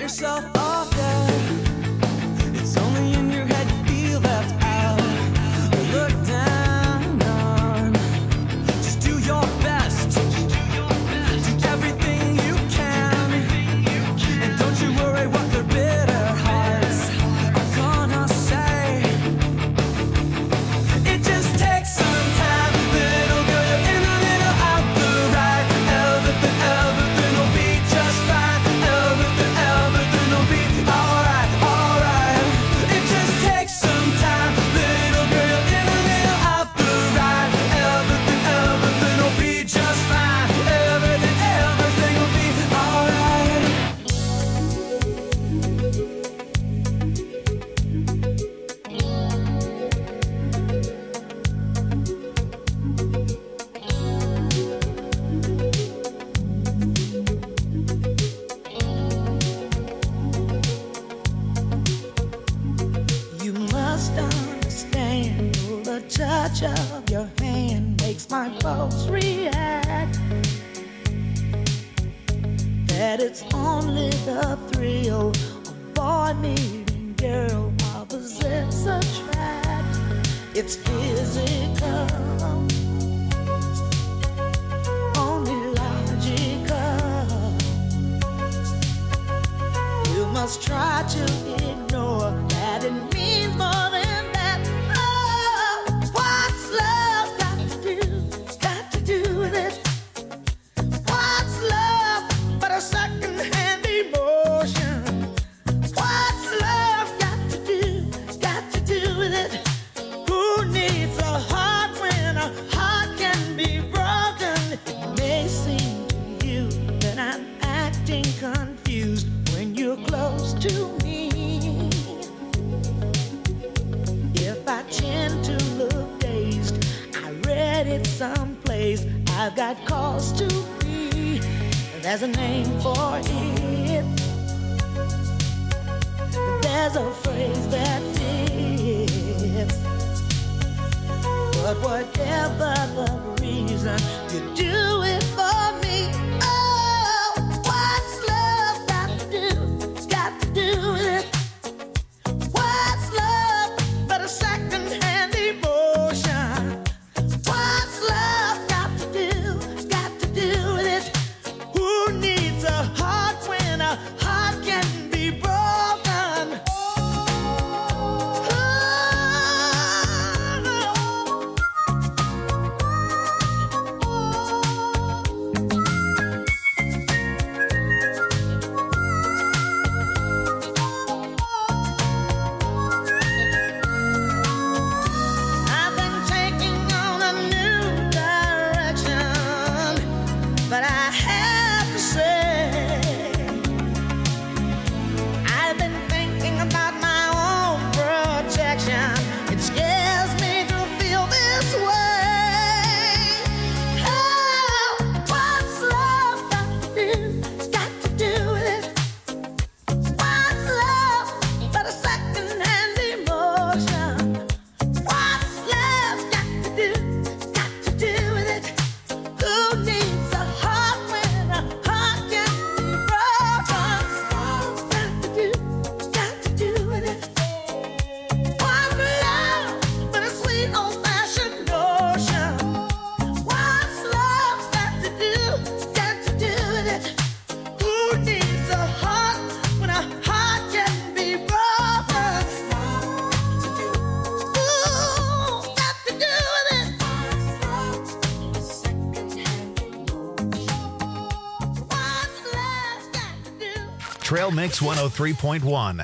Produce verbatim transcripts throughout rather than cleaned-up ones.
yourself off there. It's only in your head you feel left out. Look down on. Just do your best. Do everything you can. And don't you worry what their bitter hearts are gonna say. It just takes some time, little girl. You're in the middle of the ride. Everything, everything will be just fine. Everything, everything will be alright, alright. It just takes some time, little girl. You're in the middle of the ride. Everything, everything will be just fine. Everything, everything will be alright. You must understand, the touch of your hand makes my pulse react. That it's only the thrill of boy meeting girl, opposites attract. It's physical, only logical. You must try to ignore that it means more than that. Oh, what's love got to do? Got to do with it. What's love but a second-hand emotion? What's love got to do? Got to do with it. Who needs a heart when a heart can be broken? It may seem to you that I'm acting confused when you're close to me. If I tend to look dazed, I read it someplace. I've got cause to be. There's a name for it. There's a phrase that fits. But whatever the reason, you do it for me. Oh, what's love got to do? Got to do with it. What's love but a second-hand emotion? What's love got to do? Got to do with it. Who needs a heart when a heart can be broken? I've been taking on a new direction, but I have to say, I've been thinking about my own protection. It scares me to feel this way. Oh, what's love got to do? Got to do with it. What's love but a second-hand emotion? What's love got to do? Got to do with it. Who needs a heart when a heart can be broken? Got to do, got to do with it. What's love but a sweet old-fashioned notion? What's love got to do? Got to do with it. Who needs a heart when a heart can be broken? Ooh, got to do with it. What's love got to do? Trail Mix one oh three point one.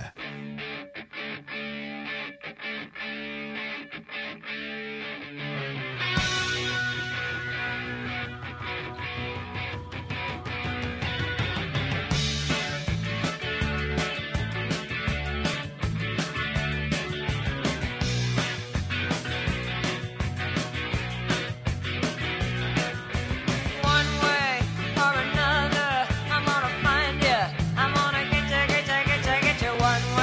One way or another, I'm gonna find you. I'm gonna get you, get you, get you, get you. One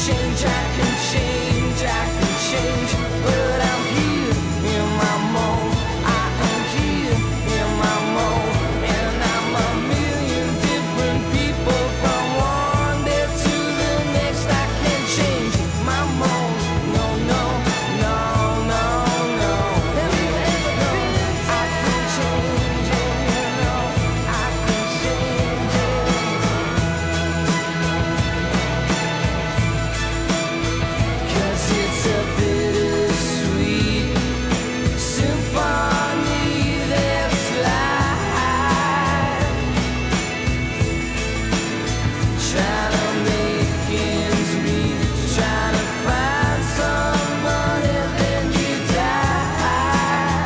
change, I can change, I can change, but I'm here in my mode. I am here in my mode, and I'm a million different people from one day to the next. I can't change my mode. No, no, no, no, no. Have you ever been? I can change it, you know. I can change it. 'Cause it's a bittersweet symphony that's life. Trying to make ends meet, trying to find someone and then you die.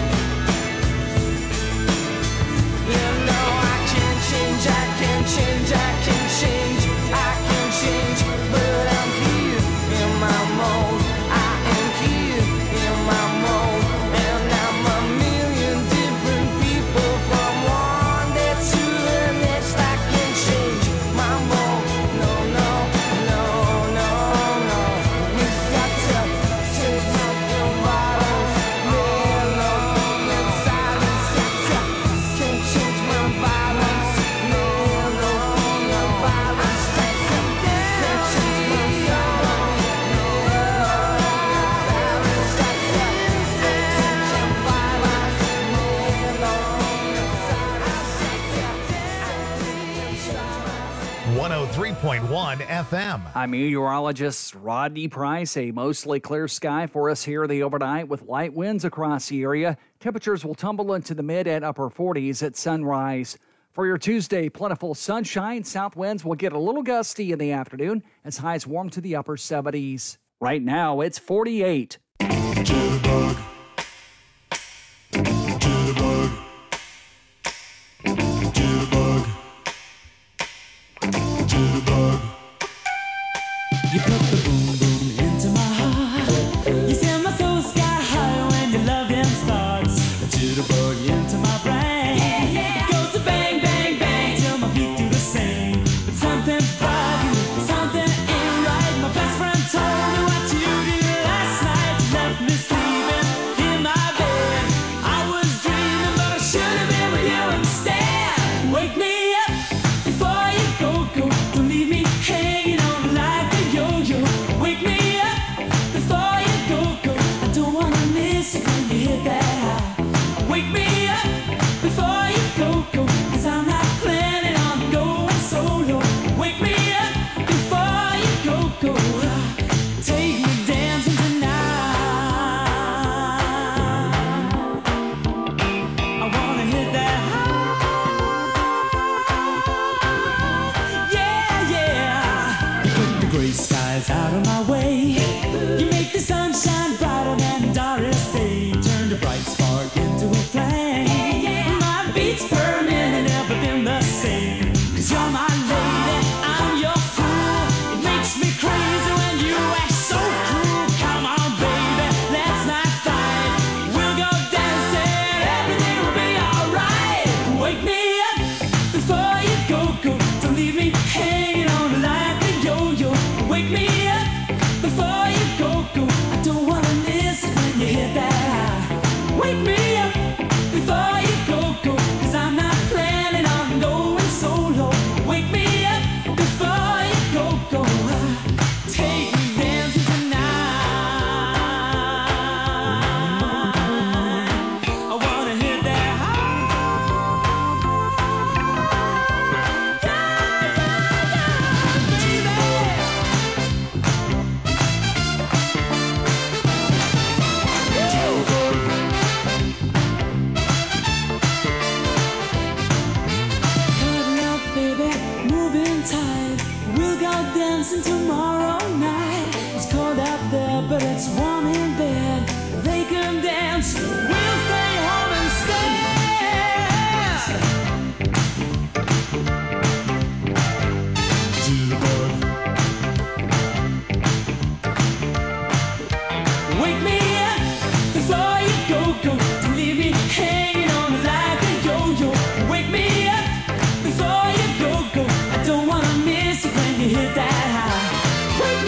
You know I can change, I can change, I can change, I can change, but I'm here in my mode. I am here in my mode, and I'm a million different people from one day to the next. I can change my mode. No, no, no, no, no. You got to change my bottles, melody and silence. Got to can't change my violence, melody and violence. Can't change my one oh three point one F M. I'm meteorologist Rodney Price. A mostly clear sky for us here the overnight with light winds across the area. Temperatures will tumble into the mid and upper forties at sunrise. For your Tuesday, plentiful sunshine. South winds will get a little gusty in the afternoon as highs warm to the upper seventies. Right now, it's forty-eight. Jitterbug. Jitterbug. Jitterbug. Jitterbug. You put the boom boom into my heart. You send my soul sky high when your loving starts. A jitterbug into my brain. Yeah, yeah. It goes to bang, bang, bang till my feet do the same. But something's bugging, something ain't right. My best friend told me what you did last night. You left me sleeping in my bed. I was dreaming, but I should have been with you instead. Wake me up before you go, go. Don't leave me hanging on like a yo-yo. Wake me up before you go, go. I don't wanna miss it when you hit that high. Wake me up before you go, go. 'Cause I'm not planning on going solo. Wake me up before you go, go. Take me dancing tonight. I wanna hit that high. Yeah, yeah. You put the gray skies out of my way. You make the sunshine brighter than Doris Day. Turn the bright spark into a flame. My beats burning and never been the same. 'Cause you're my lady, I'm your fool. It makes me crazy when you act so cruel. Come on, baby, let's not fight. We'll go dancing, everything will be alright. Wake me up before you go, go. Don't leave me hanging on like a yo-yo. Wake me up before you go, go. I don't wanna miss it when you hit that high. Wake me up before you go, go. 'Cause I'm not planning on going solo. Wake me up before you go, go. Take me dancing tonight. I wanna hit that high. Yeah, yeah, Cuddle up, baby, moving tight. We'll go dancing tomorrow night. It's cold out there, but it's warm in bed. They can dance, we'll stay home instead. Jitterbug. Wake me up before you go, go. Don't leave me hanging on like a yo-yo. Wake me up before you go, go. I don't wanna miss it when you hit that high. Wake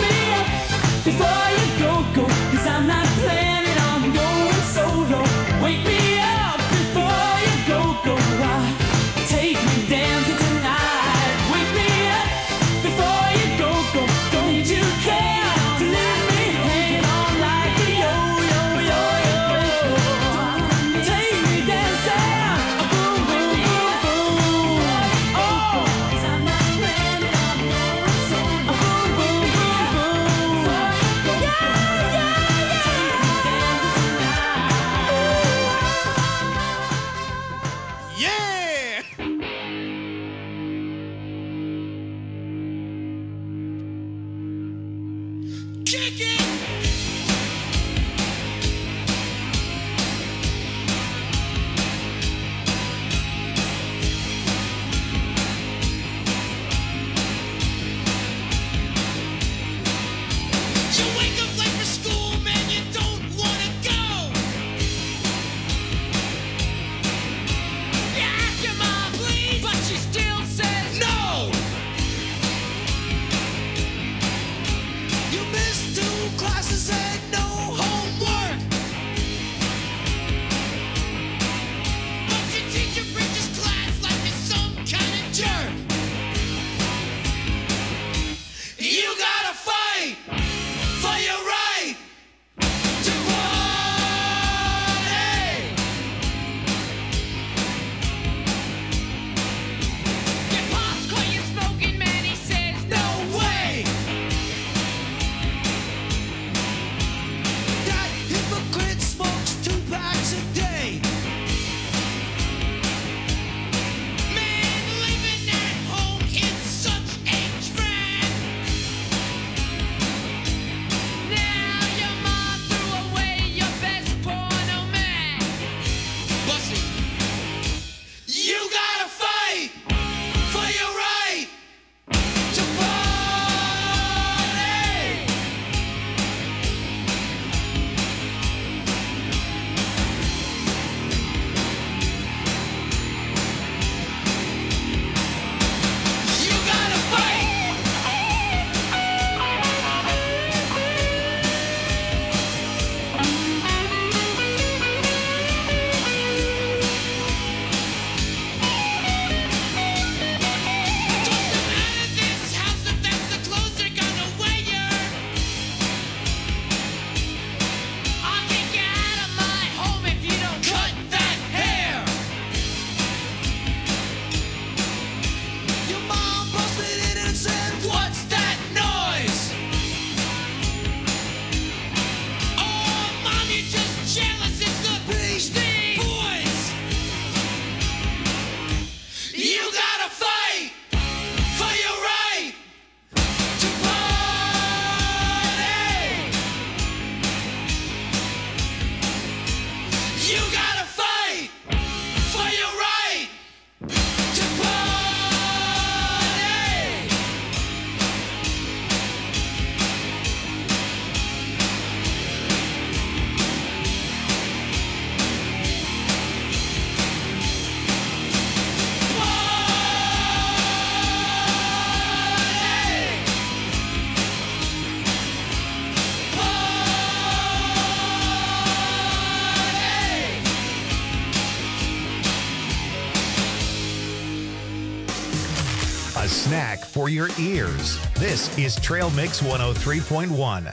snack for your ears. This is Trail Mix one oh three point one.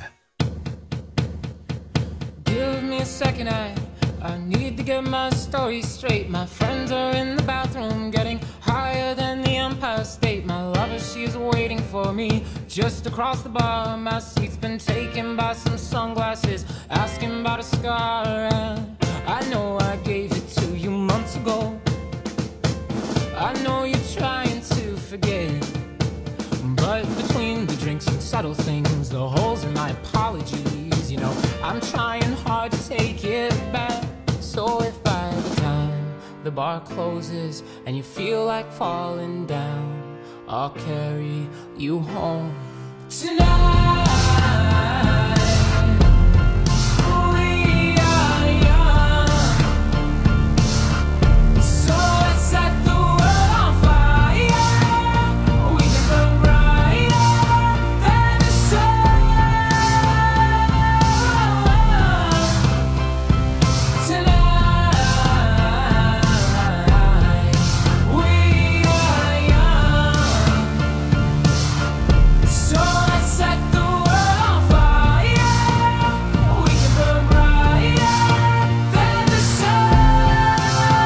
Give me a second, I, I need to get my story straight. My friends are in the bathroom getting higher than the Empire State. My lover, she's waiting for me just across the bar. My seat's been taken by some sunglasses, asking about a scar. And I know I gave it to you months ago. I know you're trying to forget, but between the drinks and subtle things, the holes in my apologies, you know, I'm trying hard to take it back. So if by the time the bar closes and you feel like falling down, I'll carry you home tonight. We are young, so let's set the world on fire. We can burn brighter than the sun tonight. We are young, so let's set the world on fire. We can burn brighter than the sun.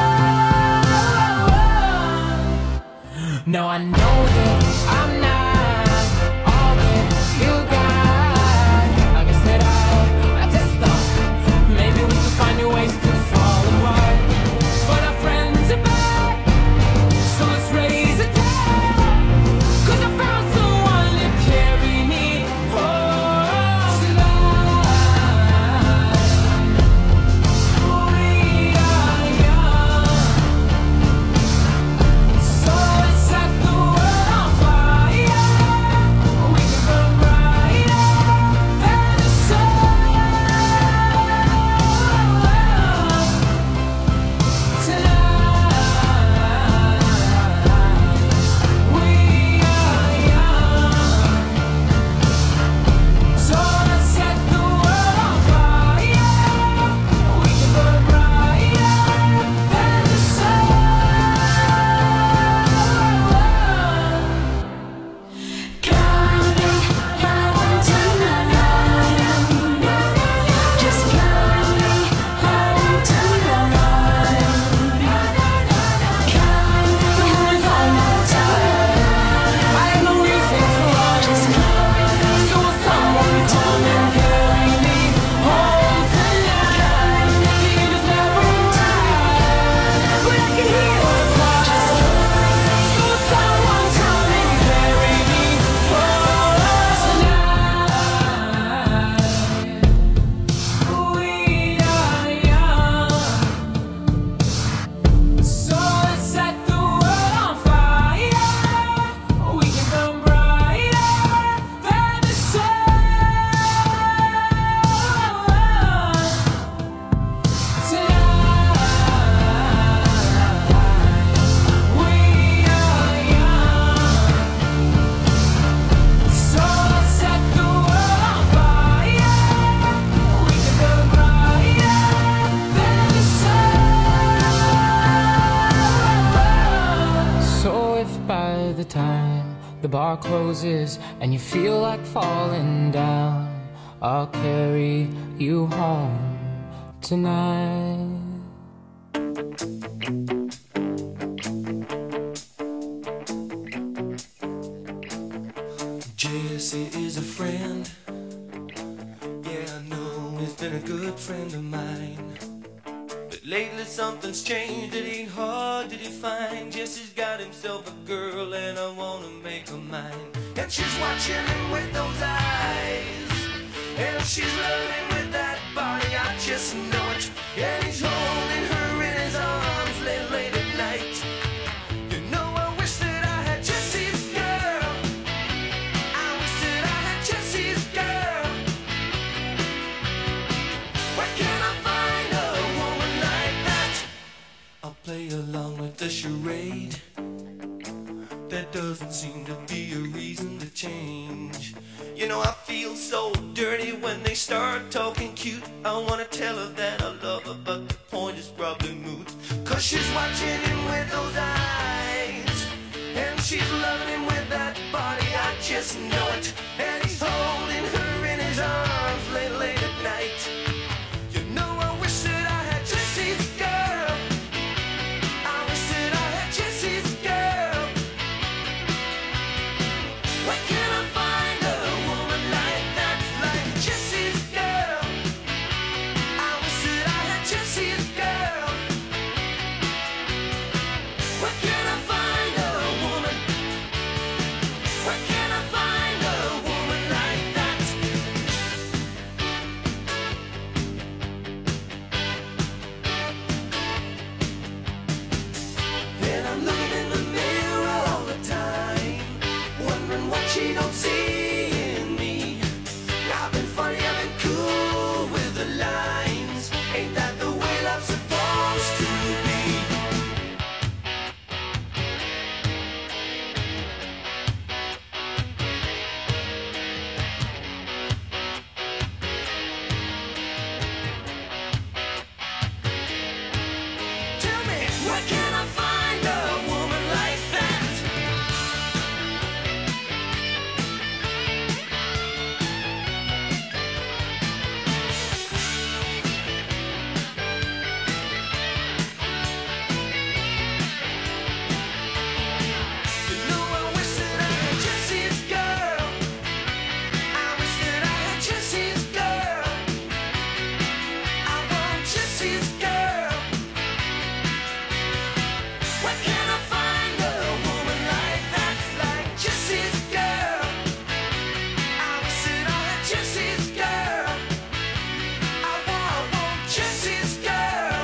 No, I know that I'm not all that you got. Like I said, I, I just thought maybe we could find new ways to fall apart. But our friends are back, so let's raise a toast. 'Cause I found someone to carry me home tonight. We are young, so let's set the world on fire. We can burn brighter than the sun tonight. We are young, so let's set the world on fire. We can burn brighter than the sun. Carry me home tonight. Just carry me home tonight. Carry me home tonight. I have no reason to run. Just carry me. So will someone come and carry me home tonight? The end is never right, but I can hear her cry. So will someone come and carry me home tonight? We are young, so let's set the world on fire. We can burn brighter than the sun tonight. We are young, so let's set the world on fire. We can burn brighter than the sun. So if by the time the bar closes and you feel like falling down, I'll carry you home tonight. Jesse is a friend. Yeah, I know he's been a good friend of mine. But lately something's changed, it ain't hard to define. Jesse's got himself a girl and I wanna make her mine. And she's watching him with those eyes, and she's loving him with that body, I just know it. And he's holding her in his arms late, late at night. You know I wish that I had Jesse's girl. I wish that I had Jesse's girl. Where can I find a woman like that? I'll play along with the charade. There doesn't seem to be a reason to change. You know I feel so dirty when they start talking cute. I wanna tell her that I love her, but the point is probably moot. Cause she's watching him with those eyes, and she's loving him with that doesn't know it, and he's holding her in his arms late, late at night. You know, I wish that I had Jesse's girl. I wish that I had Jesse's girl. Where can I find a woman like that, like Jesse's girl? I wish that I had Jesse's girl. Where can I find a woman? Where can I find a woman like that? And I'm looking in the mirror all the time, wondering what she don't see in me. I've been funny, I've been cool with the lines. Ain't that the way love's supposed to be? Tell me, where can I find a woman like that? You know, I wish that I had Jesse's girl. I wish that I had Jesse's girl. I want Jesse's girl. Where can I find a woman like that, like Jesse's girl? I wish that I had Jesse's girl. I want, I want Jesse's girl.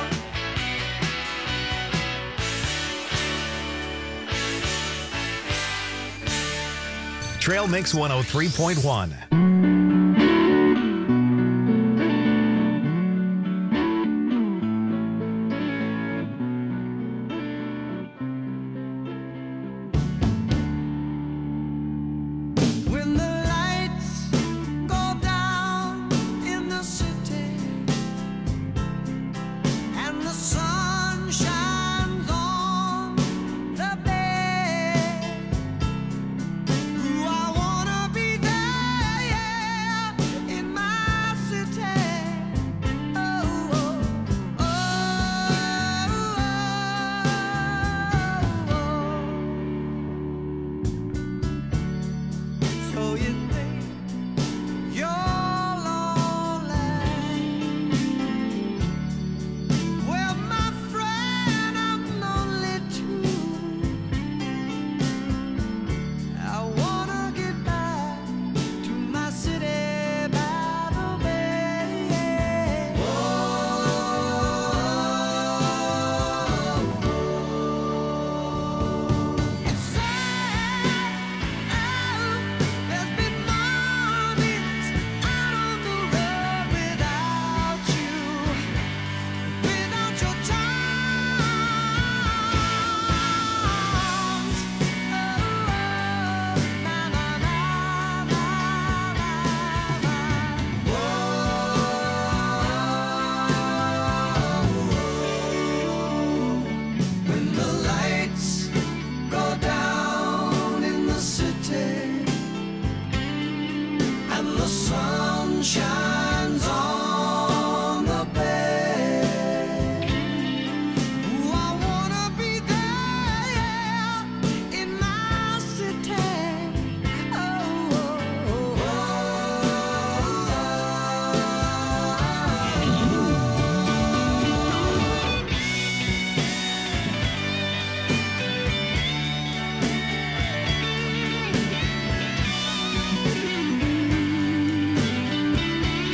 Trail Mix one oh three point one. When the lights go down in the city and the sun shines on the bay, ooh, I wanna be there, yeah, in my city. Oh, oh, oh, oh, oh. So you think you're lonely? Well, my friend, I'm lonely too. I wanna get back to my city by the bay. Oh, it's sad. There's been mornings out on the road without you, without your charms. Oh, na na na na na na. When the lights go down in the city and the sun shines on the bay, ooh, I wanna be there, yeah, in my city. Oh, oh, oh, oh.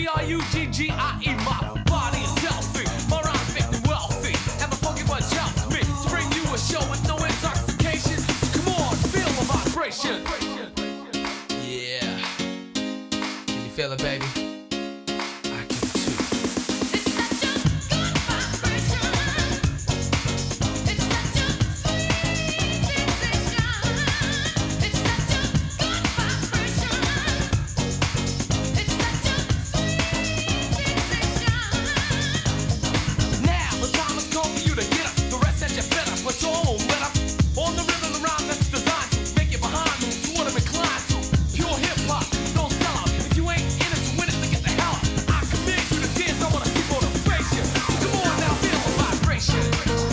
B R U G G I E. My body is healthy, my rhymes make me wealthy, and my funky bunch helps me to bring you a show with no intoxication. So come on, feel the vibration. Yeah. Can you feel it, baby? I can too. It's such a good vibration. It's such a sweet sensation. It's such a good vibration. It's such a sweet sensation. Now the time has come for you to get up. The rest that you better put your own better on the rhythm around that's designed to make it behind you to what I'm inclined to. Pure hip hop, don't sell out. If you ain't in it to win it, then get the hell out. I command you to dance. I wanna see motivation. Come on now, feel the vibration.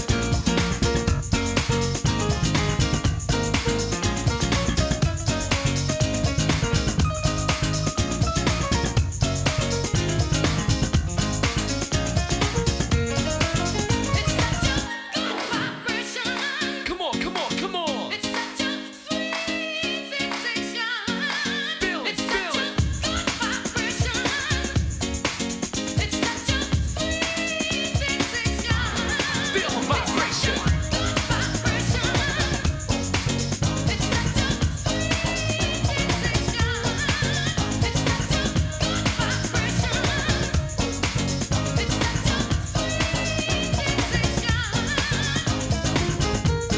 It's such a good vibration. Come on, come on, come on. It's such a sweet sensation. Feel it, It's feel such a it. good vibration. It's such a sweet sensation. Feel the vibration. Good vibration. It's such a sweet sensation. It's such a good vibration. It's such a sweet sensation.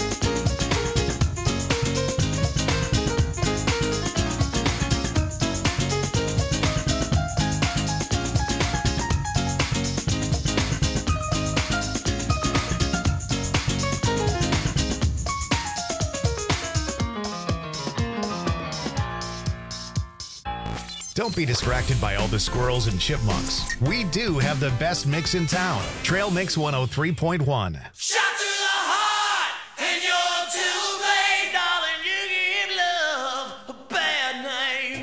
Don't be distracted by all the squirrels and chipmunks. We do have the best mix in town. Trail Mix one oh three point one. Shot to the heart, and you're too late, darling. You give love a bad name.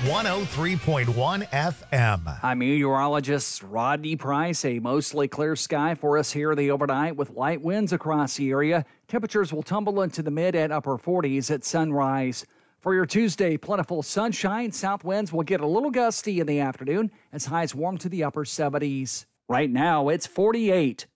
one oh three point one F M. I'm meteorologist Rodney Price. A mostly clear sky for us here the overnight with light winds across the area. Temperatures will tumble into the mid and upper forties at sunrise. For your Tuesday, plentiful sunshine. South winds will get a little gusty in the afternoon as highs warm to the upper seventies. Right now, it's forty-eight.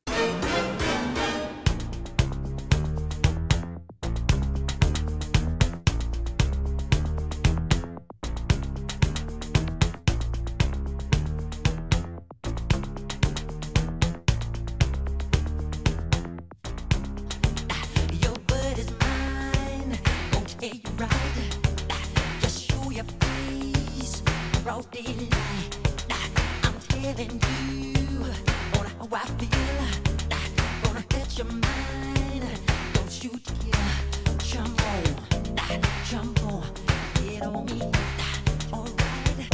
Your word is mine, gon' tell you right. Just show your face, broad daylight. I'm telling you on how I feel. Gonna hit your mind, don't you dare jump on, jump on, get on me. Alright,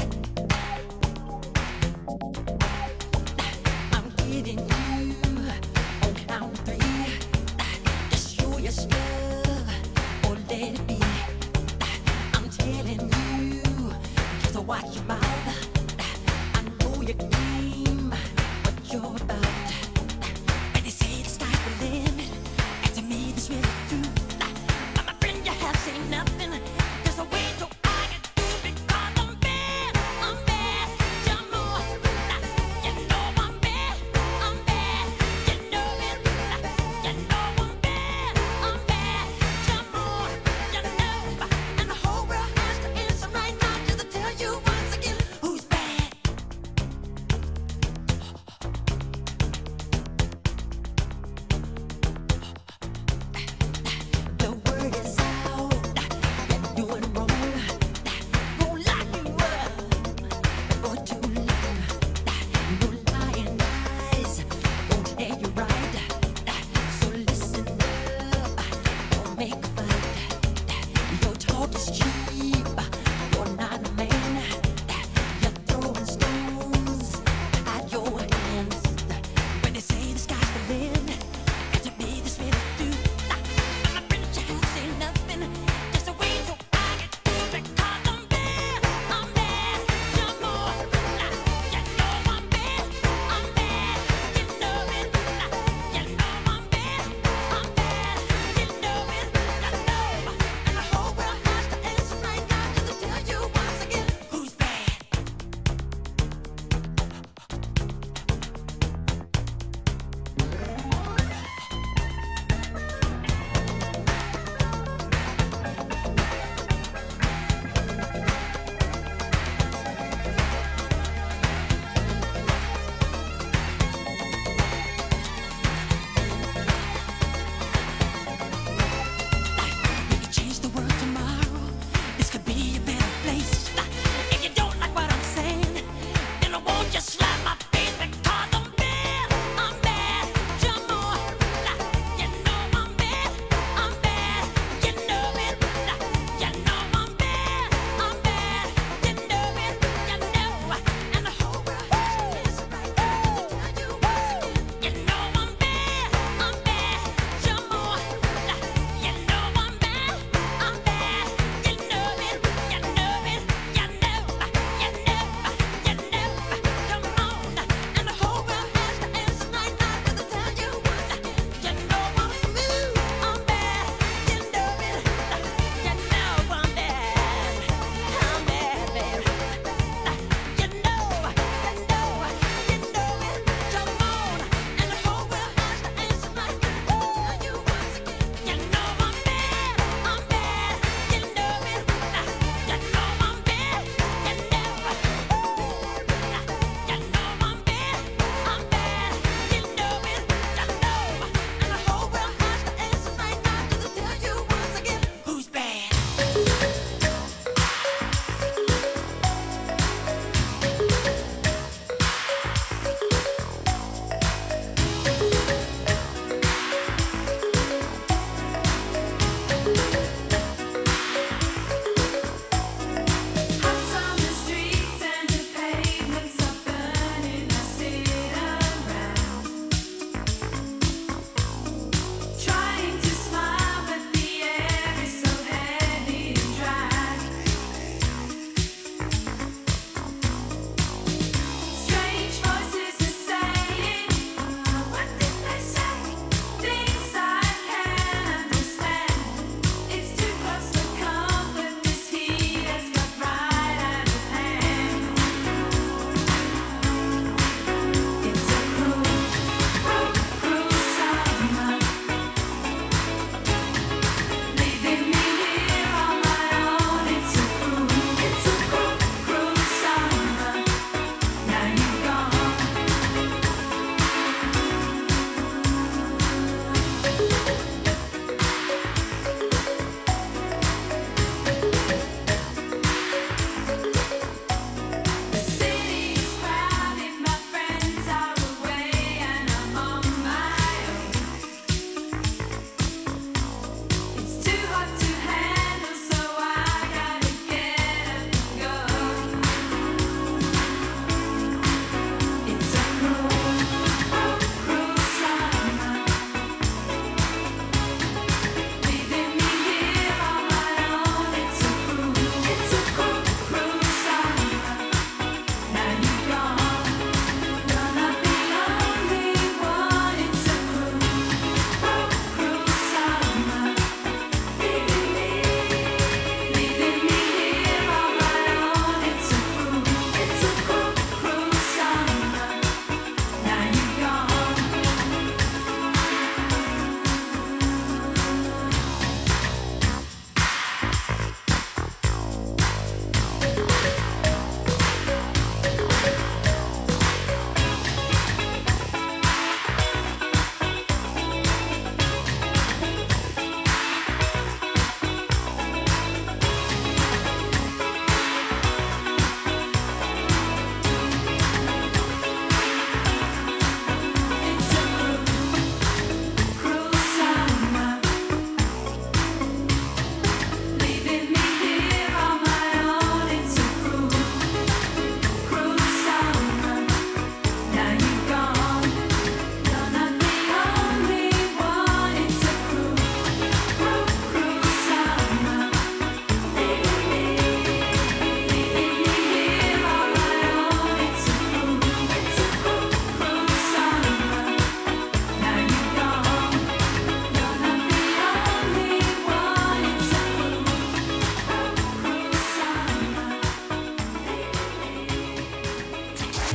I'm getting you on count of three. Just show your stuff or let it be. I'm telling you, just watch your mouth. I know your game, what you're about. And they say the sky's the limit, and to me this really true. But my friend, you have seen nothing. There's a way so I can do because I'm bad, I'm bad. Jump on, you know I'm bad, I'm bad. You know it, you know I'm bad, I'm bad. Jump on, you know, and the whole world has to answer right now just to tell you once again.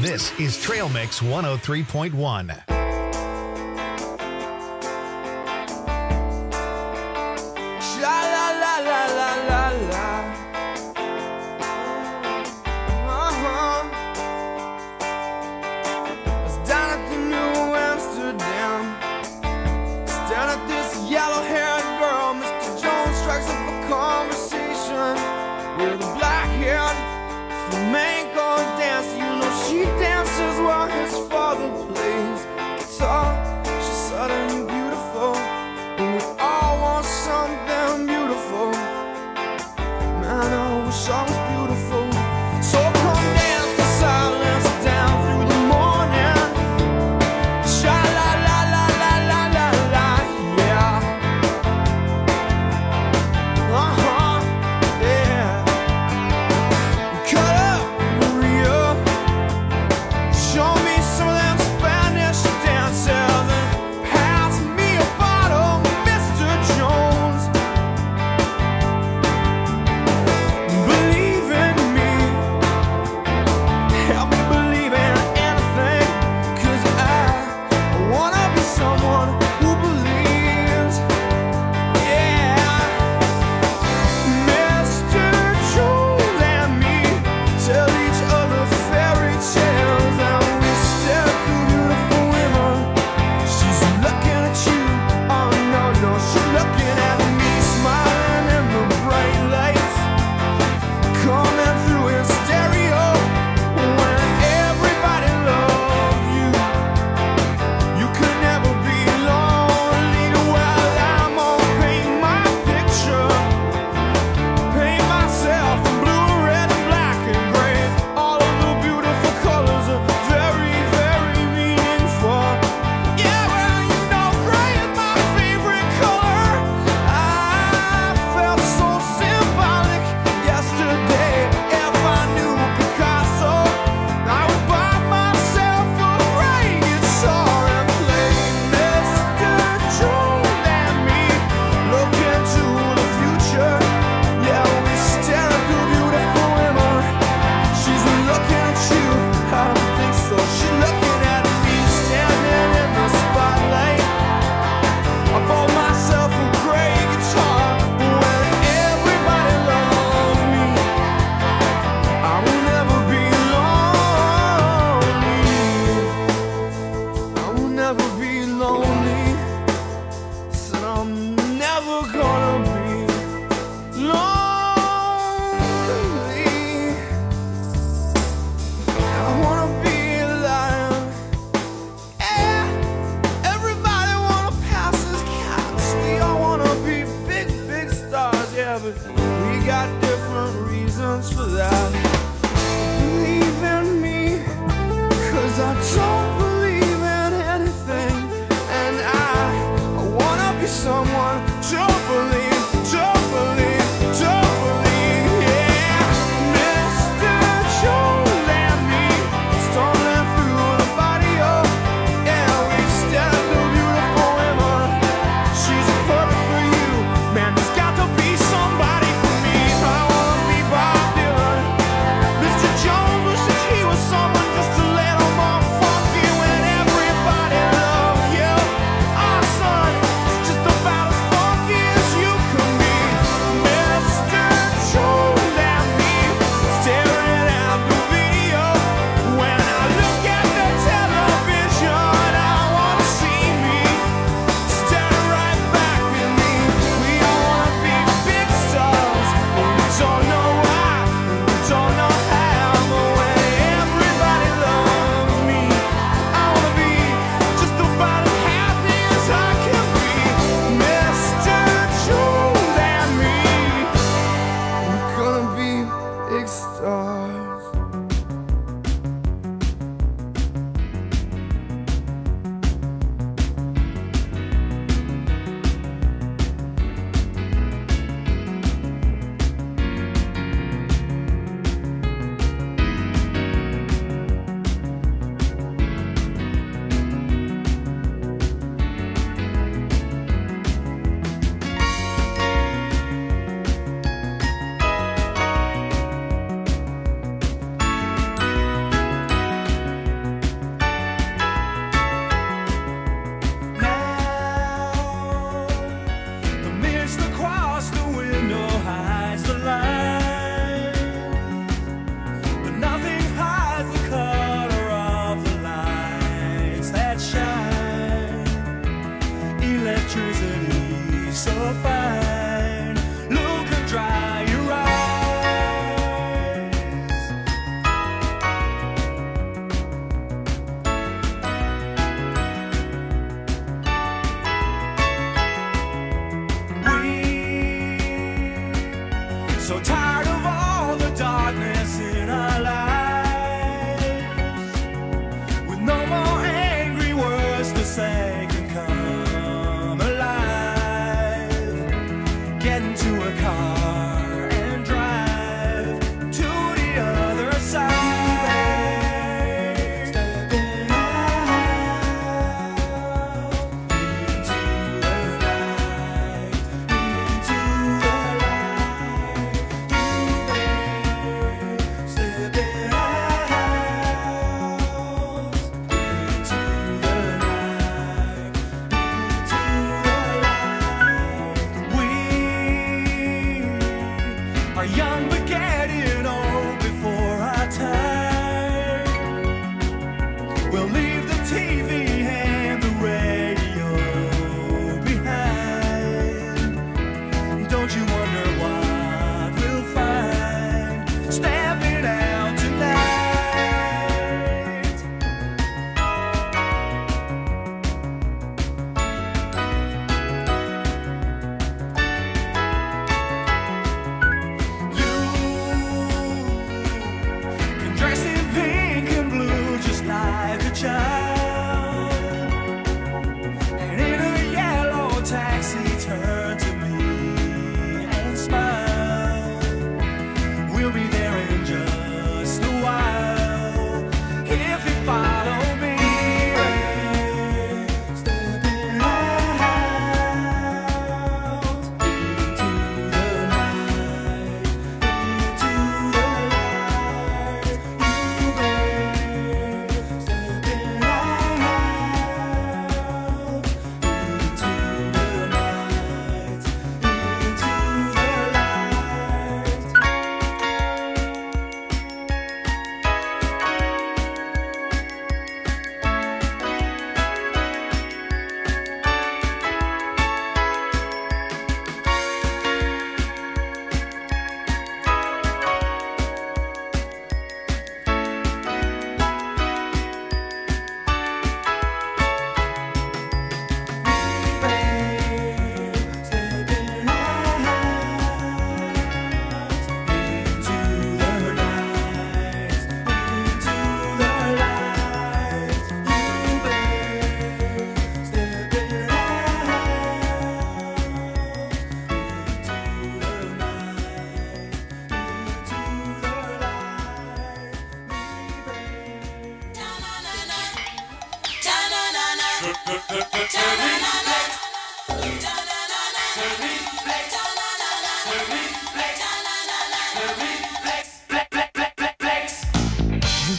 This is Trail Mix one oh three point one. Man, there's got to be somebody for me. I wanna be Bob Dylan.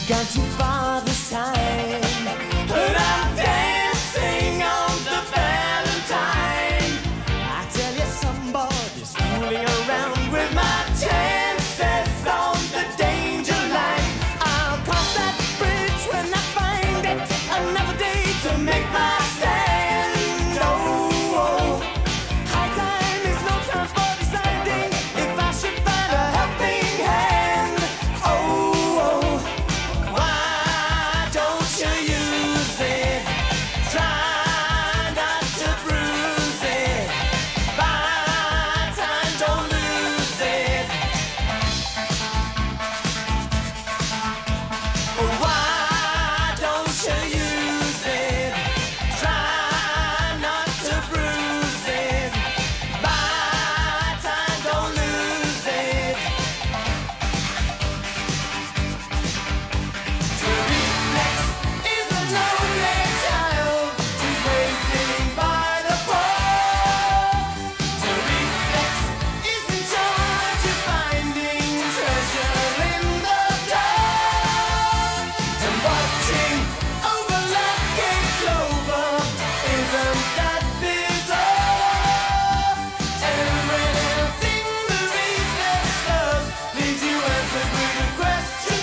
gone too far this time. But I'm dancing on the Valentine. I tell you, somebody's fooling around with my chances on the danger line. I'll cross that bridge when I find it. Another day to make my stand. Oh, oh. High time is no time for deciding if I should find a helping hand. Oh, oh. Why don't you use it? Try not to bruise it. Buy time, don't lose it. Why don't you use it? Try not to bruise it. Buy time, don't lose it. To reflex is a lonely child who's waiting by the pole. To reflex is in charge of finding treasure in the dark. And watching over lucky clover isn't that bizarre? Everything the reflex does leaves you answered with a question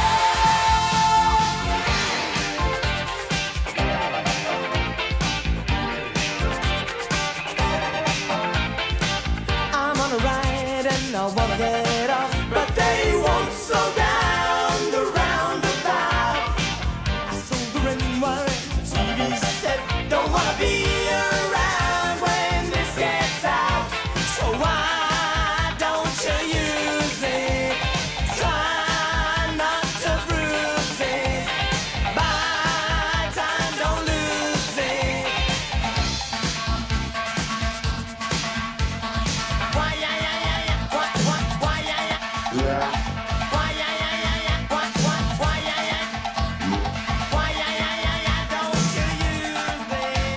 mark. I'm on a ride and I wanna get off, but they won't slow down the roundabout. I sold the ring wire, the T V set, don't wanna be around when this gets out. So why don't you use it? Try not to bruise it. Buy time, don't lose it. Why, yeah, yeah, yeah, yeah. What, what, why, yeah, yeah. Why, yeah, yeah, yeah, yeah. What, what, why, yeah, yeah. Why, yeah, yeah, yeah, yeah. Don't you use it?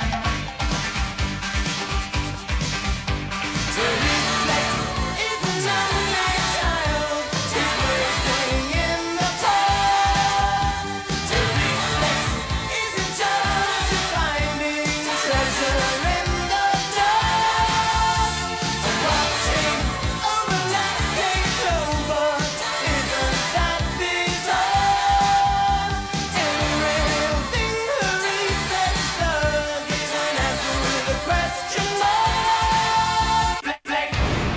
To reflex is a lonely child who's waiting in the cold. To reflex is in charge of finding treasure in the dark. And watching over lucky clover isn't that bizarre? Everything the reflex does is an answer with a question mark. Flex, flex.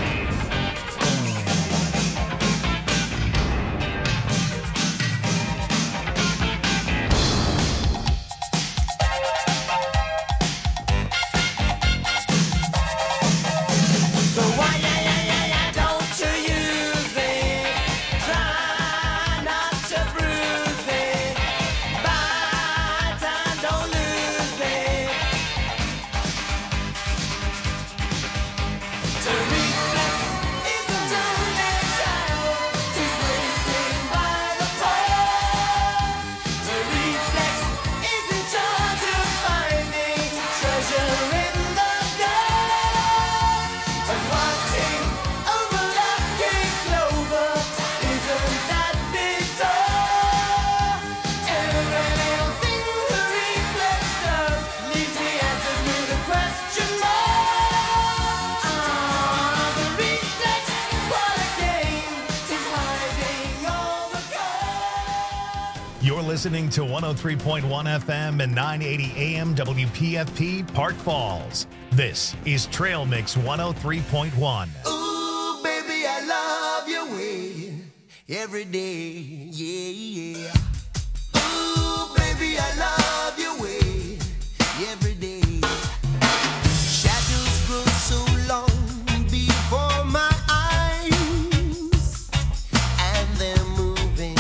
So why, yeah, yeah, yeah, yeah, don't you use it? Try not to bruise it. Buy time, don't lose it. To reflex is a lonely child who's waiting by the pole. To reflex is in charge of finding treasure in the dark. And watching over lucky clover isn't that bizarre? Everything the reflex does leaves me answered with a question mark. Ah, the reflex, what a game, is hiding all the cards. You're listening to one oh three point one F M and nine eighty A M W P F P Park Falls. This is Trail Mix one oh three point one. Ooh, baby, I love your way every day, yeah, yeah. Ooh, baby, I love your way every day. Shadows grow so long before my eyes, and they're moving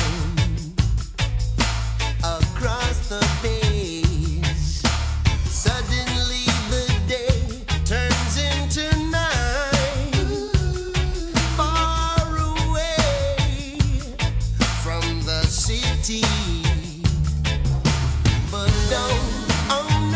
across the page. Suddenly the day turns into night, far away from the city